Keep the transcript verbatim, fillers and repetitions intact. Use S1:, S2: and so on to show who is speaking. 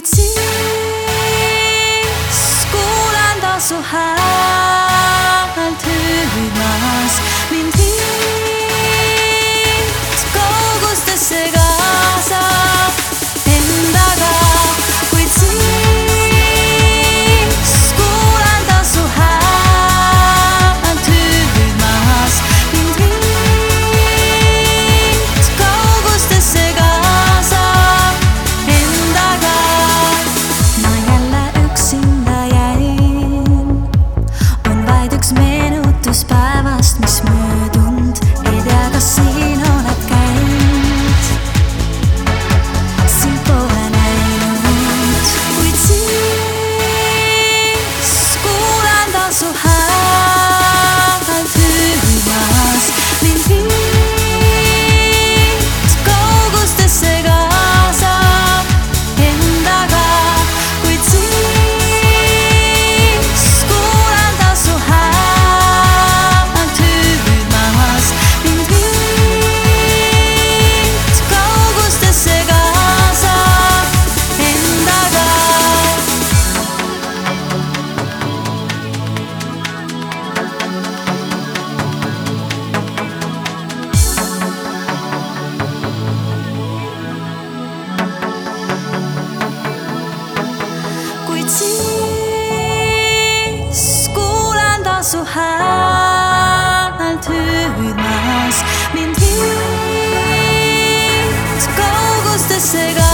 S1: kuid siis kuulen taas su häält hüüdmas mind viid kaugustesse kaasa endaga, kuid siis kuulen taas su häält hüüdmas mind viid kaugustesse kaasa endaga. Ma jälle üksinda jäin, on vaid üks meenutus päevast, mis möödunud, ei tea, kas siin oled käinud, sind pole näinud, kuid siis kuulen taas su häält hüüdmas mind viid kaugustesse kaasa endaga, kuid siis kuulen taas su häält hüüdmas mind viid kaugustesse kaasa endaga. Kuid siis kuulen taas su häält hüüdmas mind viid kaugustesse kaasa.